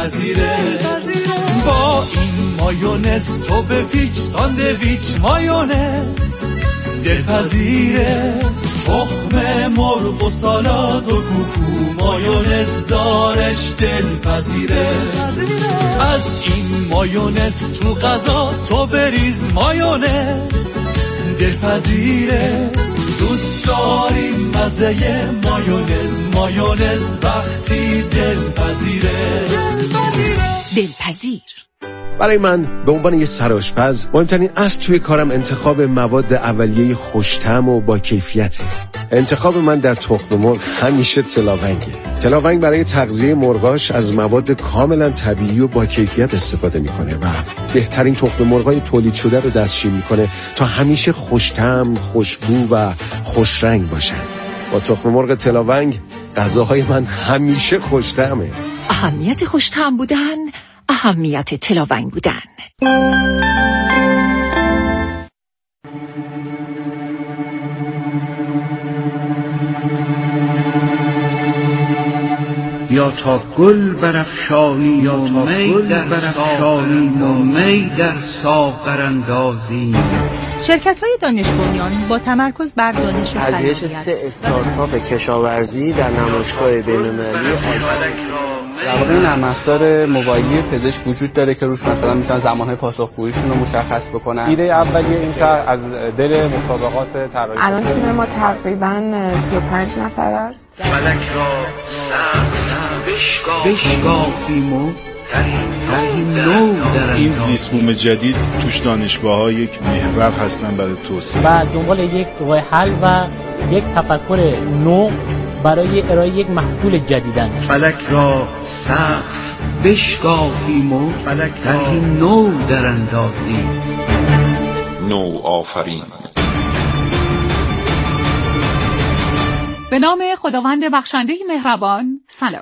دلپذیره. با این مایونز تو بپیچ ساندویچ مایونز دلپذیره. تخم مرغ و سالاد و کوکو مایونز دارش دلپذیره. از این مایونز تو غذا تو بریز مایونز دلپذیره. دوست داریم مزه مایونز مایونز وقتی دلپذیره. دلپذیر. برای من به عنوان یه سرآشپز مهمترین اصل توی کارم انتخاب مواد اولیه خوش‌طعم و با کیفیته. انتخاب من در تخم مرغ همیشه تلاونگه. تلاونگ برای تغذیه مرغاش از مواد کاملا طبیعی و با کیفیت استفاده میکنه و بهترین تخم مرغای تولید شده رو دستشویی میکنه تا همیشه خوش‌طعم، خوشبو و خوشرنگ باشن. با تخم مرغ تلاونگ غذاهای من همیشه خوش‌طعمه. اهمیت خوش‌طعم بودن، اهمیت تلاونگ بودن. یا تا گل برافشانی یا می برافشانی و می در ساغر اندازی. شرکت‌های دانش بنیان با تمرکز بر دانش و پذیرش 3 استارتاپ کشاورزی در نمایشگاه بین‌المللی در واقع نرم افزار موبایلی پزشک وجود داره که روش مثلا میتونن زمانهای پاسخگوییشون رو مشخص بکنن. ایده اولیه این از دل مسابقات طراحی. الان تیم ما تقریباً 35 نفر است. فلک را بشکافیم و این زیست بوم جدید توش دانشگاه‌ها یک محور هستن برای توسعه و دنبال یک راه حل و یک تفکر نو برای ارائه یک محصول جدیدن. فلک را سقف بشکافیم و فلک را نو در اندازیم. نو آفرین. به نام خداوند بخشنده مهربان. سلام.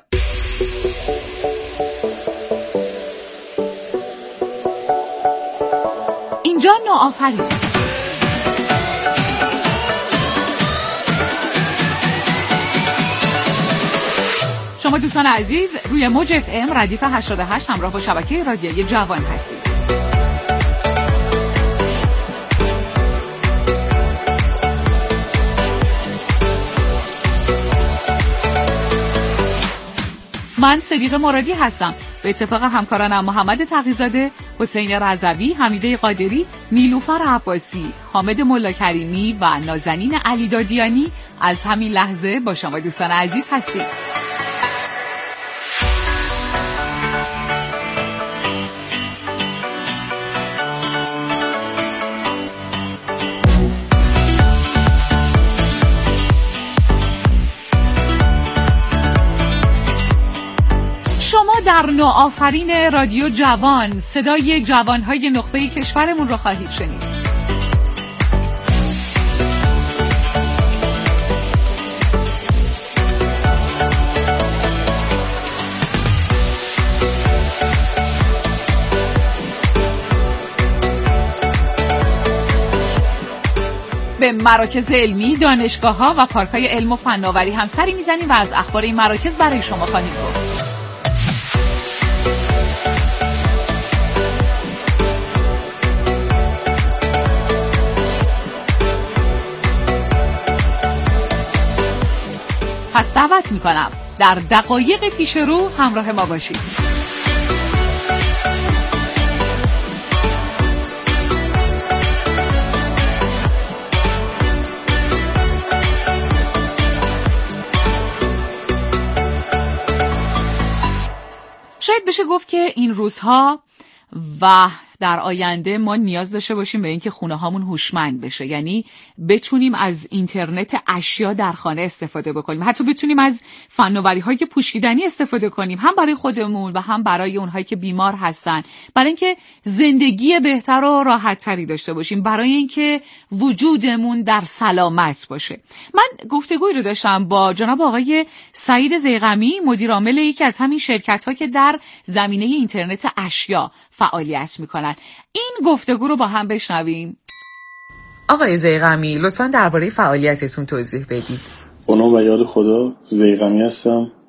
اینجا نوآفرین. شما دوستان عزیز روی موج FM ردیف 88 همراه با شبکه رادیویی جوان هستید. من صدیق مرادی هستم. به اتفاق همکارانم محمد تقی‌زاده، حسین رضوی، حمیده قادری، نیلوفر عباسی، حامد ملاکریمی و نازنین علیدادیانی از همین لحظه با شما دوستان عزیز هستیم. در نوآفرین رادیو جوان صدای جوانهای نخبه کشورمون رو خواهید شنید. به مراکز علمی، دانشگاه‌ها و پارک‌های علم و فناوری هم سری میزنیم و از اخبار این مراکز برای شما خواهیم گفت. پس دعوت میکنم در دقایق پیش رو همراه ما باشید. شاید بشه گفت که این روزها و در آینده ما نیاز داشته باشیم به اینکه خونه هامون هوشمند بشه، یعنی بتونیم از اینترنت اشیا در خانه استفاده بکنیم، حتی بتونیم از فناوری‌های پوشیدنی استفاده کنیم، هم برای خودمون و هم برای اونهایی که بیمار هستن، برای اینکه زندگی بهتر و راحت‌تری داشته باشیم، برای اینکه وجودمون در سلامت باشه. من گفتگویی رو داشتم با جناب آقای سعید زیغمی، مدیر عامل یکی از همین شرکت‌ها که در زمینه اینترنت اشیا فعالیت میکنن. این گفتگو رو با هم بشنویم. آقای زیغمی، لطفاً درباره فعالیتتون توضیح بدید. به نام و یاد خدا، زیغمی هستم.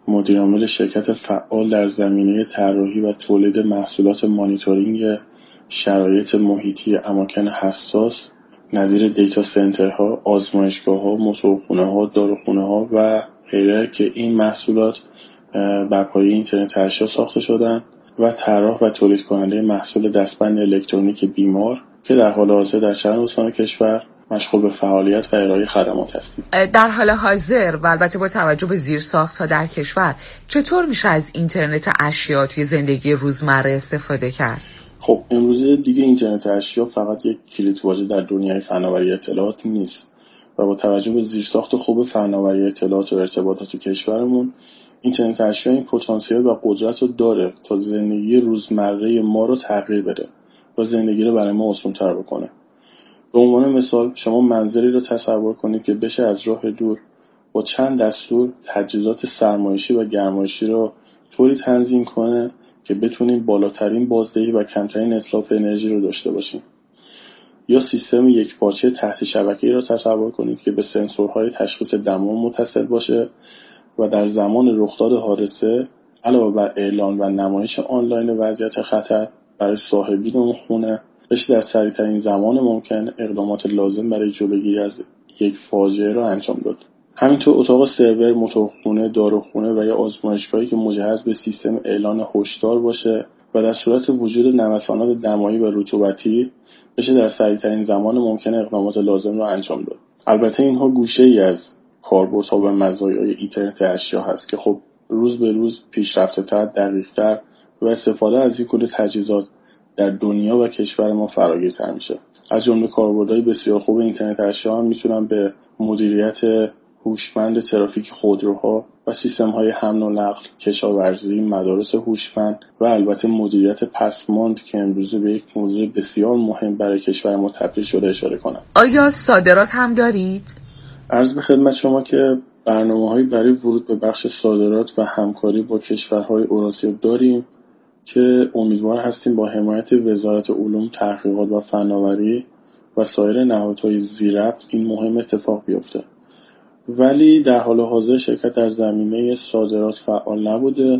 مدیرعامل شرکت فعال در زمینه طراحی و تولید محصولات مانیتورینگ شرایط محیطی اماکن حساس نظیر دیتا سنترها، آزمایشگاه‌ها، موتورخونه‌ها، داروخونه‌ها و غیره که این محصولات بر پایه اینترنت اشیا ساخته شدن و طراح و تولید کننده محصول دستبند الکترونیک بیمار که در حال حاضر در چند استان کشور مشغول به فعالیت و ارائه خدمات هستیم. در حال حاضر و البته با توجه به زیرساخت‌ها در کشور چطور میشه از اینترنت اشیا توی زندگی روزمره استفاده کرد؟ خب امروزه دیگه اینترنت اشیا فقط یک کلیدواژه در دنیای فناوری اطلاعات نیست و با توجه به زیرساخت خوب فناوری اطلاعات و ارتباطات کشورمون اینترنت اشیا این پتانسیل و قدرت رو داره تا زندگی روزمره ما رو تغییر بده و زندگی رو برای ما آسان‌تر بکنه. به عنوان مثال شما منظری رو تصور کنید که بشه از راه دور با چند دستور تجهیزات سرمایشی و گرمایشی رو طوری تنظیم کنه که بتونیم بالاترین بازدهی و کمترین اتلاف انرژی رو داشته باشیم. یا سیستم یکپارچه تحت شبکه‌ای رو تصور کنید که به سنسورهای تشخیص دما متصل باشه و در زمان رخداد حادثه علاوه بر اعلان و نمایش آنلاین وضعیت خطر برای صاحبین اون خونه بشه در سریع‌ترین زمان ممکن اقدامات لازم برای جلوگیری از یک فاجعه را انجام داد. همینطور اتاق سرور، موتورخونه، داروخونه و یا آزمایشگاهی که مجهز به سیستم اعلان هشدار باشه و در صورت وجود نوسانات دمایی و رطوبتی بشه در سریع‌ترین زمان ممکن اقدامات لازم را انجام داد. البته اینها گوشه‌ای از کاربردها و مزایای اینترنت اشیا هست که خب روز به روز پیشرفته‌تر، دقیق‌تر و استفاده از این کل تجهیزات در دنیا و کشور ما فراگیرتر میشه. از جمله کاربردهای بسیار خوب اینترنت اشیا هم میتونن به مدیریت هوشمند ترافیک خودروها و سیستم‌های حمل و نقل، کشاورزی، مدارس هوشمند و البته مدیریت پسماند که امروزه به یک موضوع بسیار مهم برای کشور ما تبدیل شده اشاره کنم. آیا صادرات هم دارید؟ عرض به خدمت شما که برنامه‌هایی برای ورود به بخش صادرات و همکاری با کشورهای اوراسیا داریم که امیدوار هستیم با حمایت وزارت علوم، تحقیقات و فناوری و سایر نهادهای ذی‌ربط این مهم اتفاق بیفته. ولی در حال حاضر شرکت در زمینه صادرات فعال نبوده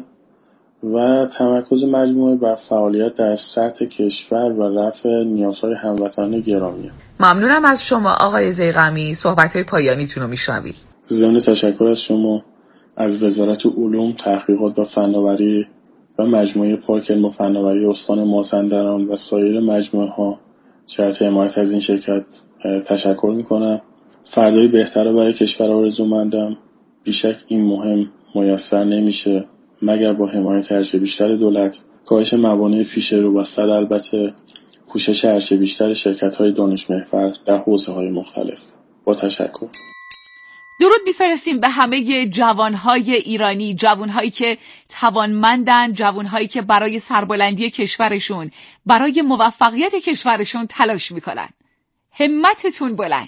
و تمرکز مجموعه بر فعالیت در سطح کشور و رفع نیازهای هموطنان گرامیه. ممنونم از شما آقای ضیغمی. صحبت‌های پایانیتون رو میشنویم. ضمن تشکر از شما از وزارت علوم، تحقیقات و فناوری و مجموعه پارک علم و فناوری استان مازندران و سایر مجموعه‌ها جهت حمایت از این شرکت تشکر میکنم. فردای بهتر برای کشور آرزومندم. بیشک این مهم میسر نمیشه مگر با حمایت هرچه بیشتر دولت، کاهش موانع پیش رو و صد البته کوشش هرچه بیشتر شرکت‌های دانش محور در حوزه‌های مختلف. با تشکر. درود میفرستیم به همه جوانهای ایرانی، جوانهایی که توانمندن، جوانهایی که برای سربلندی کشورشون، برای موفقیت کشورشون تلاش میکنن. همتتون بلند.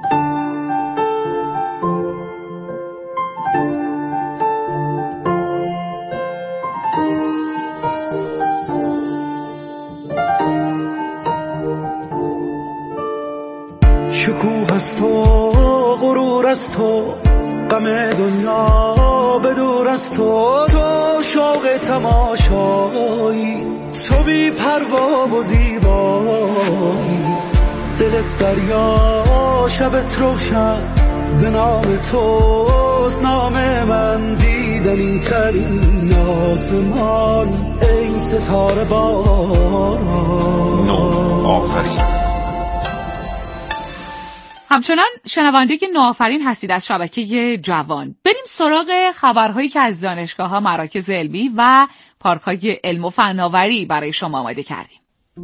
شکوه از تو، غرور از تو، غم دنیا به دور از تو، تو شوق تماشایی، تو بی پروا و زیبایی، دلت دریا شبت روشن، به نام توست نام من، دیدنی ترین آسمان، ای ستاره باران. آفرین. همچنان شنونده نوآفرین هستید از شبکه جوان. بریم سراغ خبرهایی که از دانشگاه‌ها، مراکز علمی و پارک‌های علم و فناوری برای شما آماده کردیم.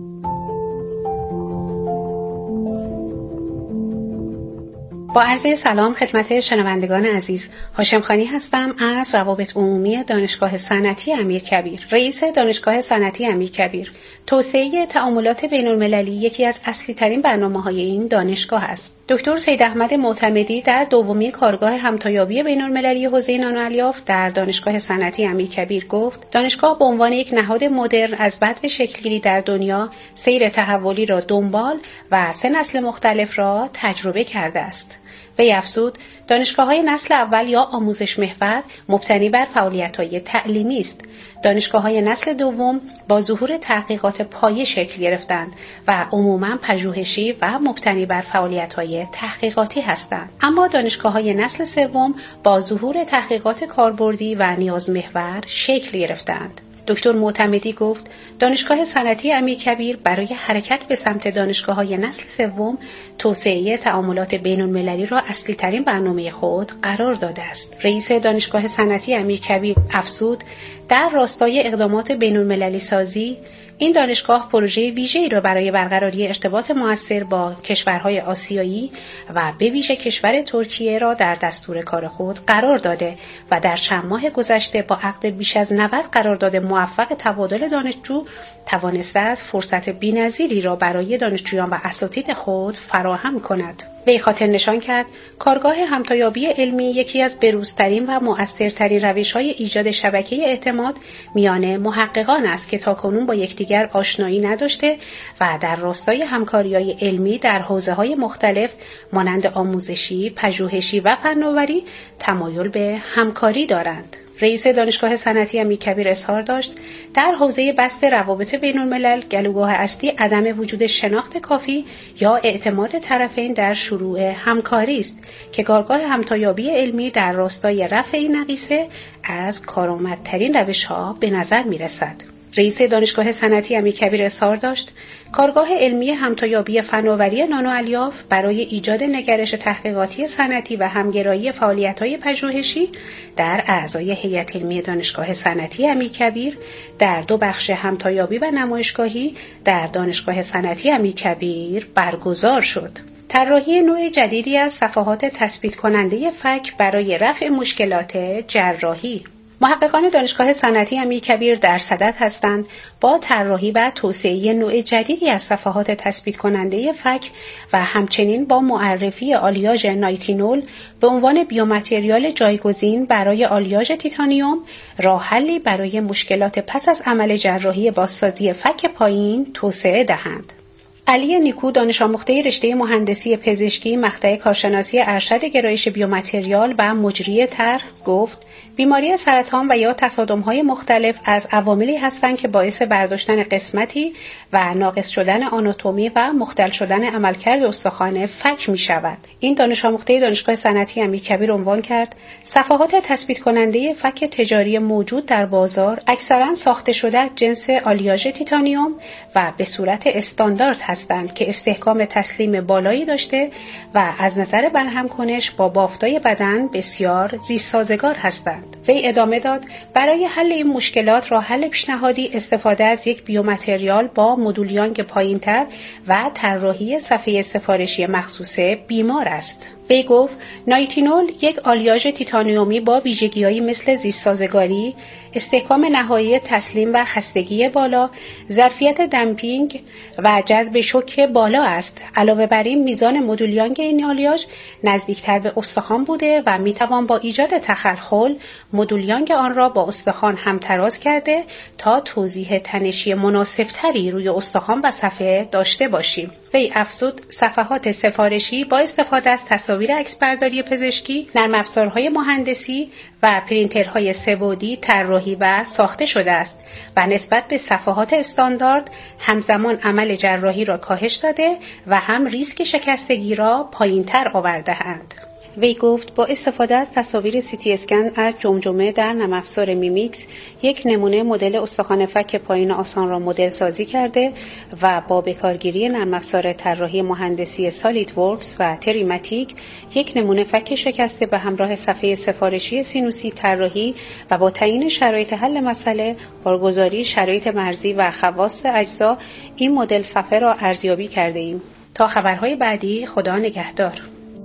با عرض سلام خدمت شنوندگان عزیز، هاشم خانی هستم از روابط عمومی دانشگاه صنعتی امیرکبیر، رئیس دانشگاه صنعتی امیرکبیر. توسعه تعاملات بین‌المللی یکی از اصلی ترین برنامه‌های این دانشگاه است. دکتر سید احمد معتمدی در دومین کارگاه همتایابی بین‌المللی حوزه نانوالیافت در دانشگاه صنعتی امیرکبیر گفت: دانشگاه به عنوان یک نهاد مدرن از بدو شکل‌گیری در دنیا سیر تحولی را دنبال و 3 نسل مختلف را تجربه کرده است. وی افزود دانشگاه‌های نسل اول یا آموزش محور مبتنی بر فعالیت‌های تعلیمی است. دانشگاه‌های نسل دوم با ظهور تحقیقات پایه شکل گرفتند و عموماً پژوهشی و مبتنی بر فعالیت‌های تحقیقاتی هستند. اما دانشگاه‌های نسل سوم با ظهور تحقیقات کاربردی و نیاز محور شکل گرفتند. دکتر معتمدی گفت دانشگاه صنعتی امیرکبیر برای حرکت به سمت دانشگاه‌های نسل سوم توسعه تعاملات بین‌المللی را اصلی ترین برنامه خود قرار داده است. رئیس دانشگاه صنعتی امیرکبیر افزود در راستای اقدامات بین‌المللی سازی این دانشگاه پروژه ویژه‌ای را برای برقراری ارتباط مؤثر با کشورهای آسیایی و به ویژه کشور ترکیه را در دستور کار خود قرار داده و در چند ماه گذشته با عقد بیش از 90 قرارداد موفق تبادل دانشجو توانسته است فرصت بی‌نظیری را برای دانشجویان و اساتید خود فراهم کند. وی خاطر نشان کرد کارگاه همتایابی علمی یکی از بروزترین و مؤثرترین روش‌های ایجاد شبکه اعتماد میان محققان است که تاکنون با یکدیگر آشنایی نداشته و در راستای همکاری‌های علمی در حوزه‌های مختلف مانند آموزشی، پژوهشی و فناوری تمایل به همکاری دارند. رئیس دانشگاه صنعتی امیرکبیر اظهار داشت در حوزه بسط روابط بین‌الملل گلوگاه اصلی عدم وجود شناخت کافی یا اعتماد طرفین در شروع همکاری است که کارگاه همتایابی علمی در راستای رفع این نقیصه از کارآمدترین روش‌ها به نظر می‌رسد. رئیس دانشگاه صنعتی امیرکبیر اظهار داشت کارگاه علمی همتایابی فناوری نانو الیاف برای ایجاد نگرش تحقیقاتی صنعتی و همگرایی فعالیت‌های پژوهشی در اعضای هیئت علمی دانشگاه صنعتی امیرکبیر در 2 بخش همتایابی و نمایشگاهی در دانشگاه صنعتی امیرکبیر برگزار شد. طراحی نوع جدیدی از صفحات تثبیت کننده فک برای رفع مشکلات جراحی. محققان دانشگاه صنعتی امیرکبیر در صدد هستند با طراحی و توسعه نوع جدیدی از صفحات تثبیت کننده فک و همچنین با معرفی آلیاژ نایتینول به عنوان بیومتریال جایگزین برای آلیاژ تیتانیوم راه حلی برای مشکلات پس از عمل جراحی بازسازی فک پایین توسعه دهند. علی نیکو دانش آموخته رشته مهندسی پزشکی مقطع کارشناسی ارشد گرایش بیومتریال و مجری طرح گفت بیماری سرطان و یا تصادم‌های مختلف از عواملی هستند که باعث برداشتن قسمتی و ناقص شدن آناتومی و مختل شدن عملکرد استخوان فک می‌شود. این دانش آموخته دانشگاه صنعتی امیرکبیر عنوان کرد صفحات تثبیت کننده فک تجاری موجود در بازار اکثراً ساخته شده از جنس آلیاژ تیتانیوم و به صورت استاندارد هستند که استحکام تسلیم بالایی داشته و از نظر برهم کنش با بافتای بدن بسیار زیست‌سازگار هستند. وی ادامه داد برای حل این مشکلات راه حل پیشنهادی استفاده از یک بیومتریال با مدول یانگ پایین‌تر و طراحی صفحه سفارشی مخصوص بیمار است. وی گفت نایتینول یک آلیاژ تیتانیومی با ویژگی‌هایی مثل زیست‌سازگاری، استحکام نهایی تسلیم و خستگی بالا، ظرفیت دمپینگ و جذب شوک بالا است. علاوه بر این میزان مدول یانگ این آلیاژ نزدیکتر به استخوان بوده و میتوان با ایجاد تخلخل مدول یانگ آن را با استخوان همتراز کرده تا توضیح تنشی مناسبتری روی استخوان و صفحه داشته باشیم. وی افزود صفحات سفارشی با استفاده از تصاویر عکسبرداری پزشکی، نرم افزارهای مهندسی و پرینترهای سه‌بعدی طراحی و ساخته شده است و نسبت به صفحات استاندارد همزمان عمل جراحی را کاهش داده و هم ریسک شکستگی را پایین‌تر آورده‌اند. وی گفت با استفاده از تصاویر سیتی اسکن از جمجمه در نرم افزار میمیکس یک نمونه مدل استخوان فک پایین آسان را مدل سازی کرده و با بکارگیری نرم افزار طراحی مهندسی سالید ورکس و تریماتیک یک نمونه فک شکسته به همراه صفحه سفارشی سینوسی طراحی و با تعیین شرایط حل مسئله، بارگذاری شرایط مرزی و خواص اجزا این مدل صفحه را ارزیابی کرده ایم. تا خبرهای بعدی خدا نگهدار.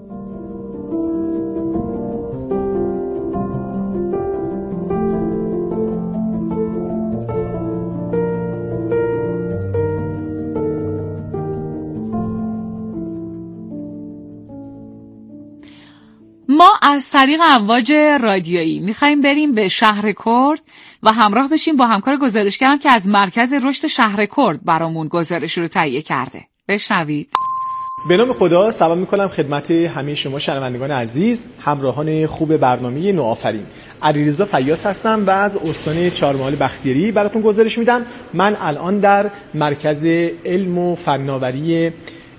ما از طریق امواج رادیویی میخوایم بریم به شهر کرد و همراه بشیم با همکار گزارشگرم که از مرکز رشد شهر کرد برامون گزارش رو تهیه کرده. بشنوید. به نام خدا سلام میکنم خدمت همه شما شنوندگان عزیز، همراهان خوب برنامه نوآفرین. علیرضا فیاض هستم و از استان چهارمحال بختیاری براتون گزارش میدم. من الان در مرکز علم و فناوری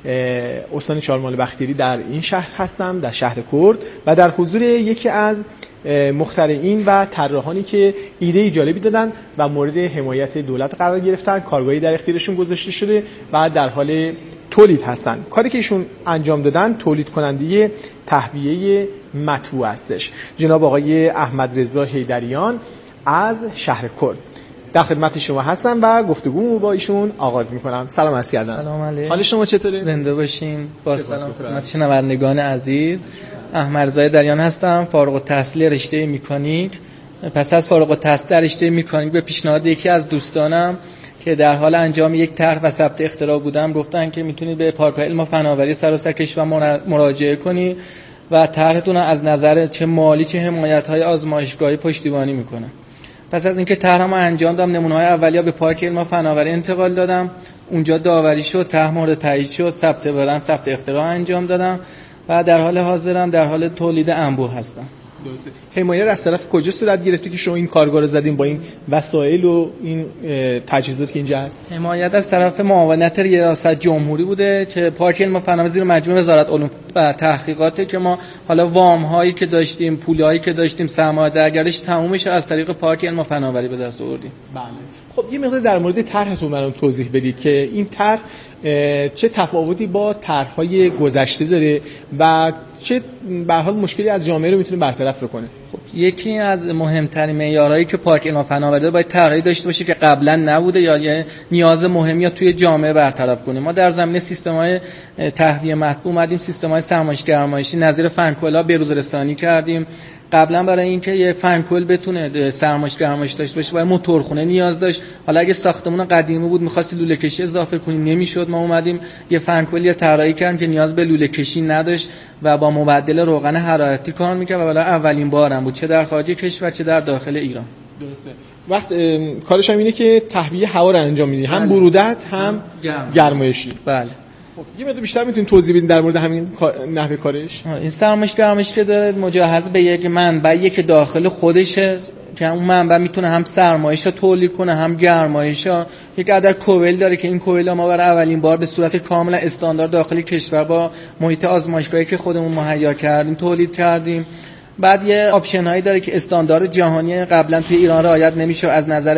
استان چهارمحال بختیاری در این شهر هستم، در شهر کرد، و در حضور یکی از مخترعین و طراحانی که ایده جالبی دادن و مورد حمایت دولت قرار گرفتن. کارگاهی در اختیارشون گذاشته شده و در حال تولید هستن. کاری که ایشون انجام دادن تولید کننده تهویه مطبوع هستش. جناب آقای احمد رضا حیدریان از شهر کرد در خدمت شما هستم و گفتگومو با ایشون آغاز میکنم. سلام عرض کردم. سلام علیکم. حال شما چطوره؟ زنده باشین. با سلام خدمت شنوندگان عزیز. احمد رضا حیدریان هستم، فارغ التحصیل رشته مکانیک. پس از فارغ التحصیل رشته مکانیک به پیشنهاد یکی از دوستانم که در حال انجام یک طرح و ثبت اختراع بودم گفتن که میتونید به پارک‌های علم و فناوری سراسر کشور مراجعه کنی و طرحتون از نظر چه مالی چه حمایت‌های آزمایشگاهی پشتیبانی میکنه. پس از اینکه طرحمو انجام دادم، نمونه‌های اولیه به پارک علم و فناوری انتقال دادم. اونجا داوری شد، طرح مورد تایید شد، ثبت اختراع انجام دادم و در حال حاضرم در حال تولید انبوه هستم. درسته. حمایت از طرف کجا صورت گرفته که شما این کارگاه رو زدین با این وسایل و این تجهیزاتی که اینجا هست؟ حمایت از طرف معاونت ریاست جمهوری بوده که پارک علم و فناوری زیر مجموعه وزارت علوم و تحقیقاته که ما حالا وام هایی که داشتیم، پولایی که داشتیم، سرمایه درگرش تمومش از طریق پارک علم و فناوری به دست آوردیم. بله. خب یه مقدار در مورد طرحتون برام توضیح بدید که این طرح چه تفاوتی با طرح‌های گذشته داره و چه به هر حال مشکلی از جامعه رو میتونه برطرف بکنه. خب یکی از مهمترین معیارهایی که پارک علم و فناوری داره باید طرحی داشته باشه که قبلا نبوده یا یه نیاز مهمی یا توی جامعه برطرف کنه. ما در زمینه سیستم‌های تهویه مطبوع اومدیم، سیستم‌های سرمایه‌گرمایشی نظیر فنکولا به‌روزرسانی کردیم. قبلا برای اینکه یه فنکل بتونه سرمایه‌گرمایش داشته باشه باید موتورخونه نیاز داشت. حالا اگه ساختمون قدیمی بود می‌خواستی لوله کشی اضافه کنی نمی‌شد. ما اومدیم یه فنکل طراحی کردیم که نیاز به لوله کشی نداشت و با مبدل روغن حرارتی کار می‌کرد و برای اولین بارم بود چه در خارج کشور چه در داخل ایران. درسته. وقت کارش هم اینه که تهویه هوا رو انجام میدی، هم برودت هم گرمایشی. بله. یه مقدار بیشتر میتونید توضیح بدین در مورد همین نحوه کارش؟ این سرمایه‌گرمایشی که داره مجهز به یک منبعی که داخل خودشه که اون منبع میتونه هم سرمایه‌اش رو تولید کنه هم گرمایش. یک عدد کوئل داره که این کوئل ما برای اولین بار به صورت کاملا استاندارد داخل کشور با محیط آزمایشگاهی که خودمون مهیا کردیم تولید کردیم. بعد یه آپشن هایی داره که استاندارد جهانی قبلا توی ایران رعایت نمیشه، از نظر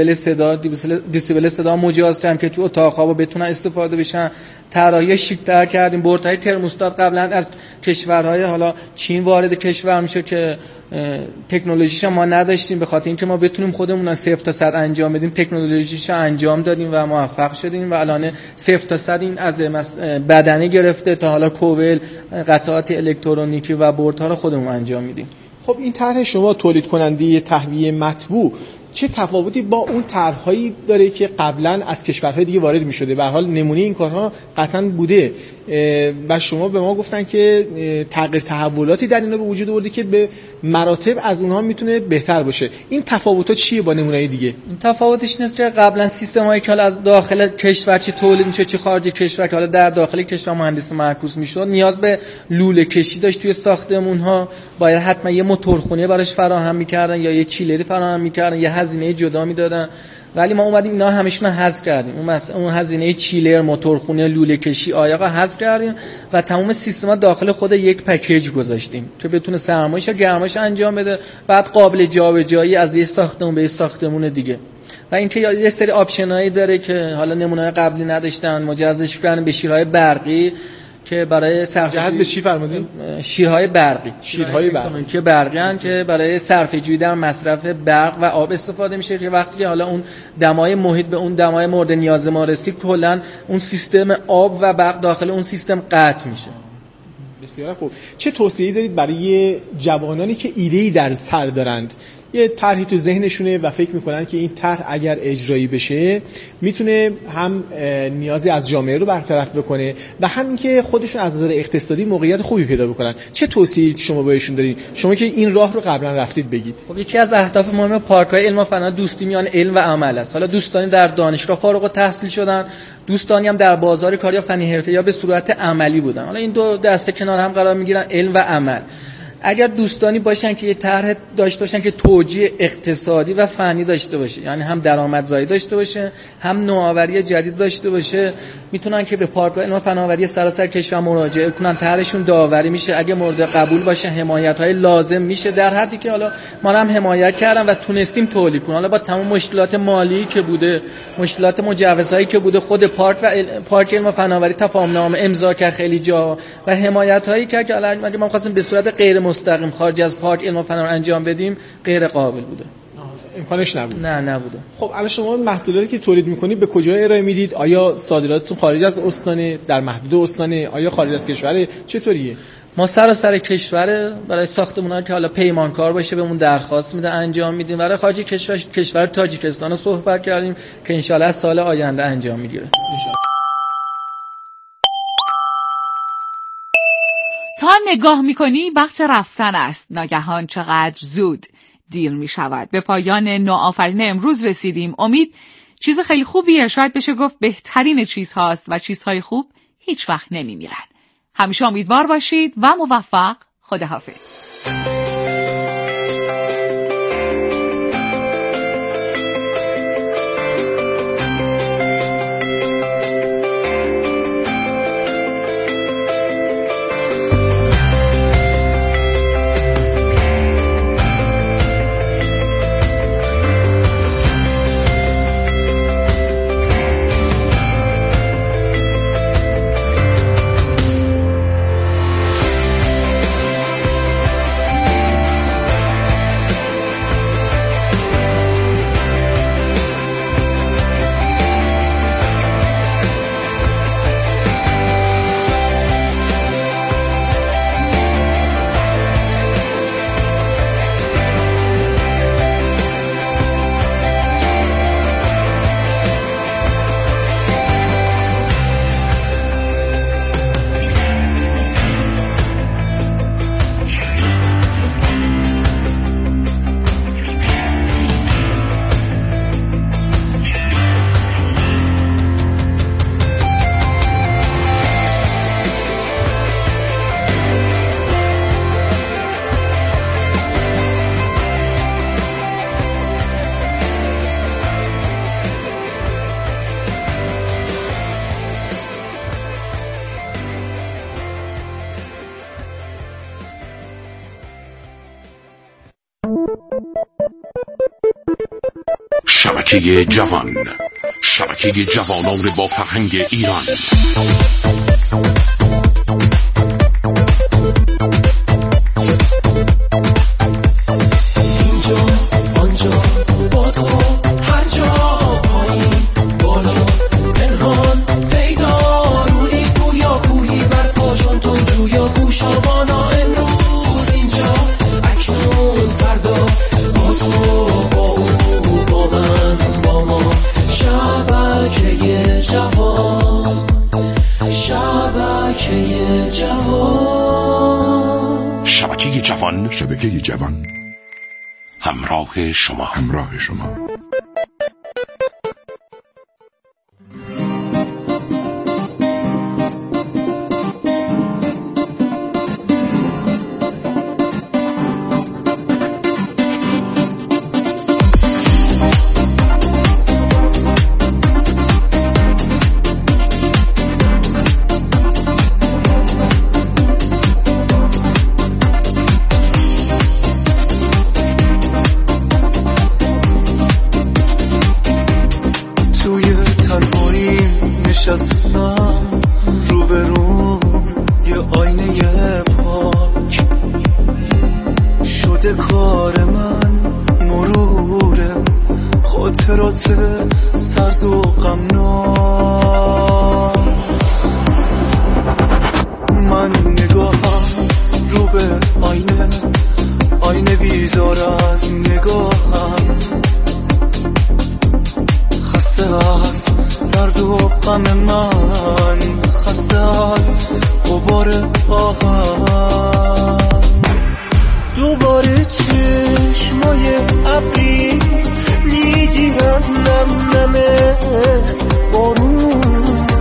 دیسیبل صدا مجاز کردیم که توی اتاق خواب بتونن استفاده بشن. طراحی شیک‌تر کردیم. بردهای ترموستات قبلا از کشورهای حالا چین وارد کشور میشه که تکنولوژیش ما نداشتیم، به خاطر اینکه ما بتونیم خودمون 0 تا 100 انجام بدیم تکنولوژیش انجام دادیم و موفق شدیم و الان 0 تا 100 این از بدنه گرفته تا حالا کوئل، قطعات الکترونیکی و بردها رو خودمون انجام میدیم. خب این طرح شما تولید کننده تهویه مطبوع چه تفاوتی با اون طرح‌هایی داره که قبلا از کشورهای دیگه وارد می‌شده؟ به هر حال نمونه این کارها قطعاً بوده و شما به ما گفتن که تغییر تحولاتی در اینا به وجود آورده که به مراتب از اونها میتونه بهتر باشه. این تفاوت‌ها چیه با نمونه‌های دیگه؟ این تفاوتش نیست که قبلا سیستم‌هایی که از داخل کشور چه تولید میشه چه خارج کشور که حالا در داخل کشور مهندس معکوس میشد نیاز به لوله کشی داشت توی ساختمون‌ها، باید حتما یه موتورخونه براش فراهم می‌کردن یا یه چیلری فراهم می‌کردن، یه هزینه جدا میدادن. ولی ما اومدیم اینا همشون رو حذف کردیم. اون هزینه چیلر، موتورخونه، لوله کشی، آیاقا حذف کردیم و تمام سیستما داخل خود یک پکیج گذاشتیم که بتونه سرمایه‌اش و گرمایش انجام بده، بعد قابل جابجایی از یه ساختمون به یه ساختمون دیگه. و اینکه یه سری آپشنایی داره که حالا نمونه‌های قبلی نداشتن، مجهزش کردن به شیرهای برقی که برای جهاز به چی فرمودین؟ شیرهای برقی که برقیان که برای صرفه‌جویی در مصرف برق و آب استفاده میشه که وقتی که حالا اون دمای محیط به اون دمای مورد نیاز ما رسید کلا اون سیستم آب و برق داخل اون سیستم قطع میشه. بسیار خوب. چه توصیه‌ای دارید برای جوانانی که ایده‌ای در سر دارند یه طرحی تو ذهنشونه و فکر میکنن که این طرح اگر اجرایی بشه میتونه هم نیازی از جامعه رو برطرف بکنه و هم که خودشون از نظر اقتصادی موقعیت خوبی پیدا بکنن. چه توصیه‌ای شما بهشون دارید؟ شما که این راه رو قبلا رفتید بگید. خب یکی از اهداف مهم پارک‌های علم و فن دوستی میان علم و عمل است. حالا دوستانی در دانشگاه فارغ التحصیل شدن، دوستانی هم در بازار کار یا فنی حرفه یا به صورت عملی بودن. حالا این دو دسته کنار هم قرار میگیرن، علم و عمل. اگر دوستانی باشن که یه طرح داشته باشن که توجیه اقتصادی و فنی داشته باشه، یعنی هم درآمدزایی داشته باشه هم نوآوری جدید داشته باشه، میتونن که به پارک‌های علم و فناوری سراسر کشور مراجعه کنن. طرحشون داوری میشه، اگه مورد قبول باشه حمایت‌های لازم میشه در حدی که حالا ما هم حمایت کردیم و تونستیم تولید کنیم. حالا با تمام مشکلات مالی که بوده، مشکلات مجوزهایی که بوده، خود پارک علم و فناوری تفاهم‌نامه امضا کرد خیلی جا و حمایت‌هایی که الان اگه ما خواستیم به صورت غیر مستقیم خارج از پارک علم و فناوری انجام بدیم غیر قابل بوده. امکانش نبود. نه نبوده. خب الان شما محصولاتی که تولید میکنید به کجا ارائه میدید؟ آیا صادراتتون خارج از استان، در محدود استانه، آیا خارج از کشور؟ چطوریه؟ ما سراسر کشور برای ساختمان‌ها که حالا پیمانکار باشه بهمون درخواست میده انجام میدیم. برای خارج کشور تاجیکستان رو صحبت کردیم که ان شاءالله سال آینده انجام میگیره. تا نگاه میکنی وقت رفتن است، ناگهان چقدر زود دیر میشود. به پایان نوآفرین امروز رسیدیم. امید چیز خیلی خوبیه، شاید بشه گفت بهترین چیزهاست و چیزهای خوب هیچ وقت نمیمیرن. همیشه امیدوار باشید و موفق. خداحافظ. شبکه جوان، شبکه جوانان با فرهنگ ایران. اینجا آنجا با تو هر جا، پایین بالا پنهان پیدا، رودی گویا کوهی بر پاشون تو جویا گوشابانا. امروز اینجا اکنون فردا، با تو با او با من با ما. شبکه جوان، شبکه جوان، شبکه جوان، شبکه جوان، همراه شما، همراه شما. نشستم روبرو یه آینه پاک شده، کار من مروره خاطرات سرد و غمناک. من نگاهم رو به آینه بیزار از نگاهم، خسته از درد و غم من، خسته از غبار آهم. دوباره چشمای ابری میگیرن نم نمه بارون،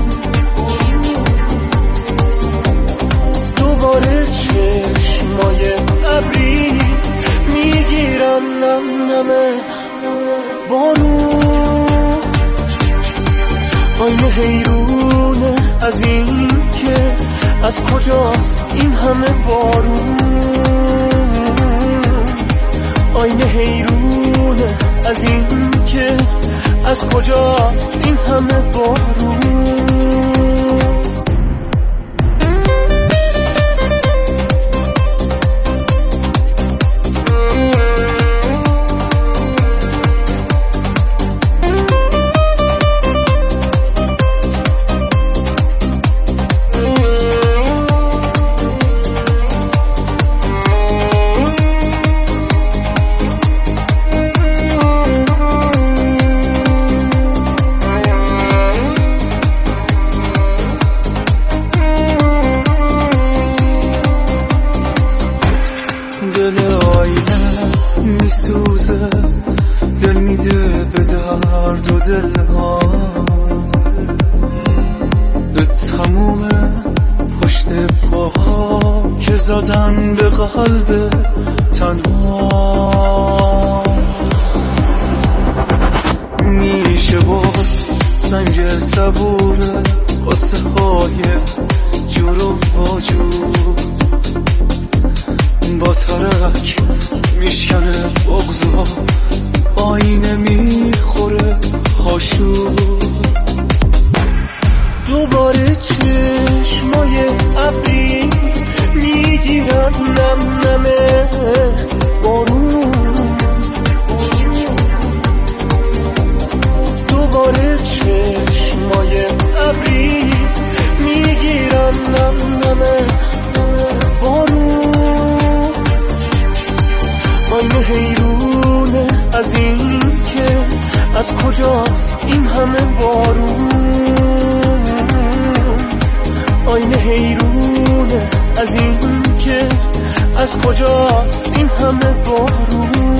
دوباره چشمای ابری میگیرن نم نمه بارون. آینه حیرونه از این که از کجاست این همه بارون، آینه حیرونه از این که از کجاست این همه بارون. زدن به قلب تنها میشه باز سنگ صبوره قصه های جور و واجور، با ترک میشکنه بغضا آینه میخوره هاشور. دوباره چشمای ابری میگیرن نم نمه بارون، دوباره چشمای ابری میگیرن نم نمه بارون. آینه حیرونه از این که از کجاست این همه بارون، آینه حیرونه از این که از کجاست این همه بارون.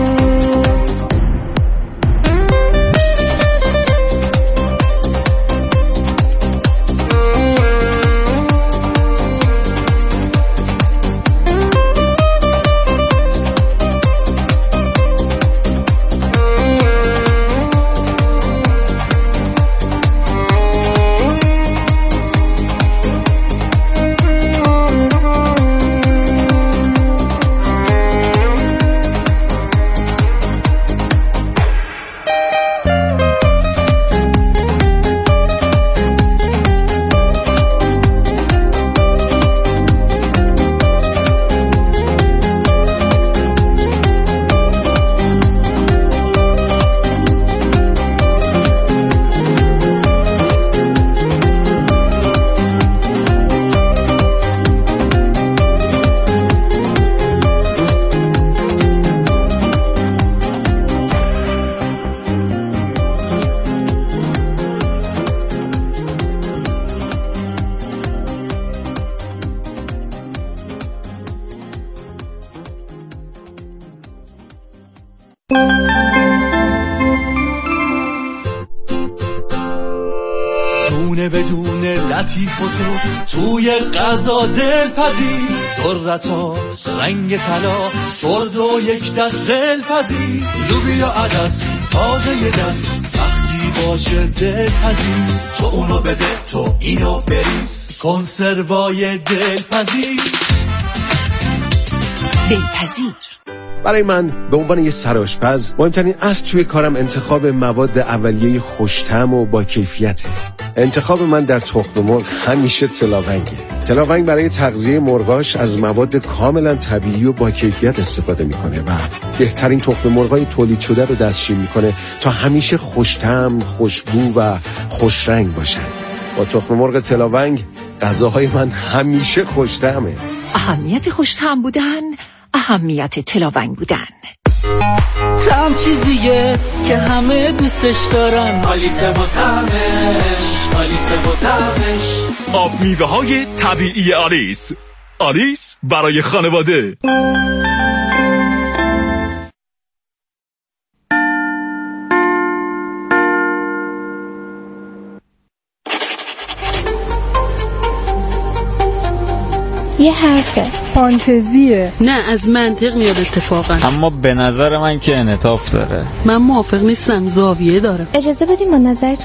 دونه بدون لطیف و توی غذا دلپذیر، ذرتا رنگ طلا چرد و یک دست دلپذیر، لوبیا عدس تازه دست وقتی باشه دلپذیر، تو اونو بده تو اینو بریز، کنسروای دلپذیر. دلپذیر برای من به عنوان یه سرآشپز مهمترین اصل توی کارم انتخاب مواد اولیه خوش‌طعم و با کیفیته. انتخاب من در تخم مرغ همیشه تلاونگه. تلاونگ برای تغذیه مرغاش از مواد کاملا طبیعی و با کیفیت استفاده میکنه و بهترین تخم مرغای تولید شده رو دستشویی میکنه تا همیشه خوش‌طعم، خوشبو و خوشرنگ باشن. با تخم مرغ تلاونگ غذاهای من همیشه خوش‌طعمه. اهمیت خوش‌طعم بودن اهمیت تلاونگ بودن. طعم چیزیه که همه دوستش دارن، آلیسه و طعمش، آلیسه و طعمش. آب میوه های طبیعی آلیس، آلیس برای خانواده. یه حرفه، فانتزیه، نه از منطق میاد اتفاقا، اما به نظر من که انعطاف داره. من موافق نیستم، زاویه داره. اجازه بدیم با نظرتون